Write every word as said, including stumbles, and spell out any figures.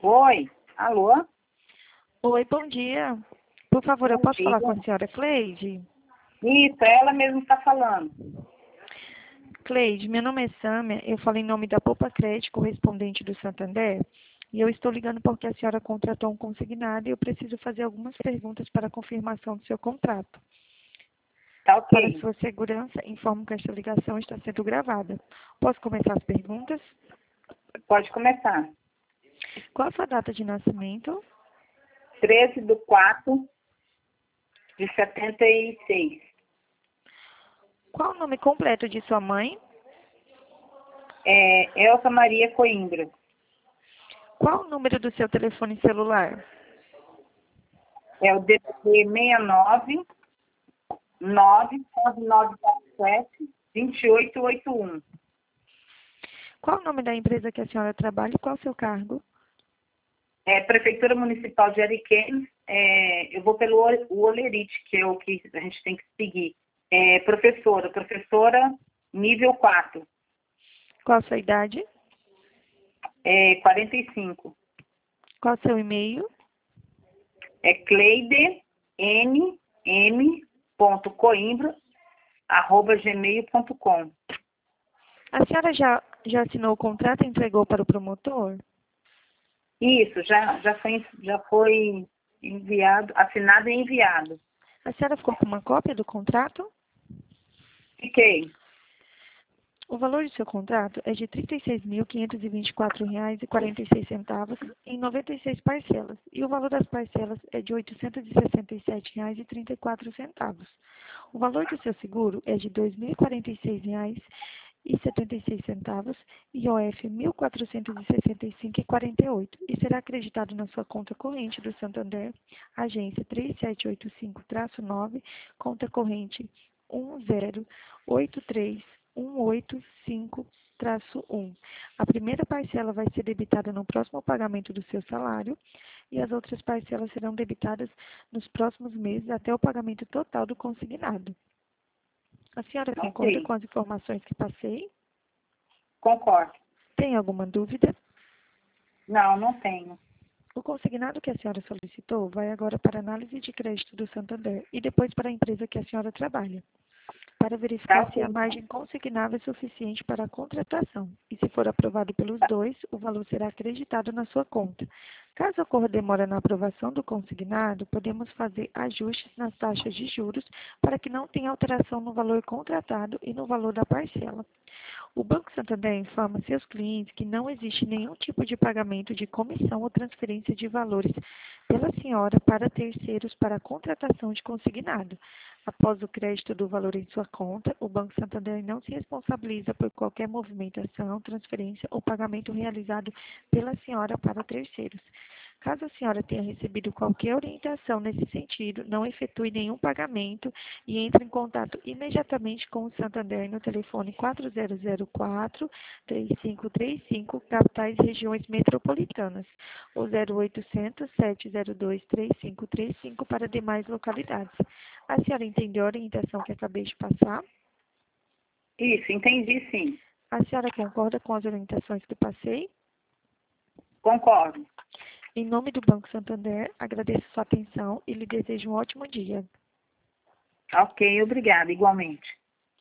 Oi, alô? Oi, bom dia. Por favor, eu Bom posso dia. falar com a senhora Cleide? Isso, ela mesmo está falando. Cleide, meu nome é Sâmia, eu falo em nome da Poupa Crédito, correspondente do Santander, e eu estou ligando porque a senhora contratou um consignado e eu preciso fazer algumas perguntas para a confirmação do seu contrato. Tá Para ok. sua segurança, informo que esta ligação está sendo gravada. Posso começar as perguntas? Pode começar. Qual a sua data de nascimento? treze de quatro de setenta e seis. Qual o nome completo de sua mãe? É Elsa Maria Coimbra. Qual o número do seu telefone celular? É o D D D seis nove nove nove nove sete dois oito oito um. Qual o nome da empresa que a senhora trabalha e qual o seu cargo? É Prefeitura Municipal de Ariquemes. É, eu vou pelo o- o Olerite, que é o que a gente tem que seguir. É professora, professora nível quatro. Qual a sua idade? É quarenta e cinco. Qual o seu e-mail? É cleide n m ponto coimbra arroba gmail ponto com. A senhora já, já assinou o contrato e entregou para o promotor? Isso, já, já, foi, já foi enviado, assinado e enviado. A senhora ficou com uma cópia do contrato? Fiquei. O valor do seu contrato é de trinta e seis mil, quinhentos e vinte e quatro reais e quarenta e seis centavos em noventa e seis parcelas. E o valor das parcelas é de oitocentos e sessenta e sete reais e trinta e quatro centavos. O valor do seu seguro é de dois mil e quarenta e seis reais e setenta e seis centavos e O F mil quatrocentos e sessenta e cinco reais e quarenta e oito e será acreditado na sua conta corrente do Santander, agência três sete oito cinco nove, conta corrente um zero oito três um oito cinco um. A primeira parcela vai ser debitada no próximo pagamento do seu salário e as outras parcelas serão debitadas nos próximos meses até o pagamento total do consignado. A senhora concorda Ok. com as informações que passei? Concordo. Tem alguma dúvida? Não, não tenho. O consignado que a senhora solicitou vai agora para a análise de crédito do Santander e depois para a empresa que a senhora trabalha, para Tá verificar se a ok. margem consignável é suficiente para a contratação. E se for aprovado pelos dois, o valor será acreditado na sua conta. Caso ocorra demora na aprovação do consignado, podemos fazer ajustes nas taxas de juros para que não tenha alteração no valor contratado e no valor da parcela. O Banco Santander informa seus clientes que não existe nenhum tipo de pagamento de comissão ou transferência de valores pela senhora para terceiros para a contratação de consignado. Após o crédito do valor em sua conta, o Banco Santander não se responsabiliza por qualquer movimentação, transferência ou pagamento realizado pela senhora para terceiros. Caso a senhora tenha recebido qualquer orientação nesse sentido, não efetue nenhum pagamento e entre em contato imediatamente com o Santander no telefone quatro zero zero quatro, três cinco três cinco, capitais e regiões metropolitanas, ou zero oitocentos, sete zero dois, três cinco três cinco para demais localidades. A senhora entendeu a orientação que acabei de passar? Isso, entendi sim. A senhora concorda com as orientações que passei? Concordo. Em nome do Banco Santander, agradeço sua atenção e lhe desejo um ótimo dia. Ok, obrigada, igualmente.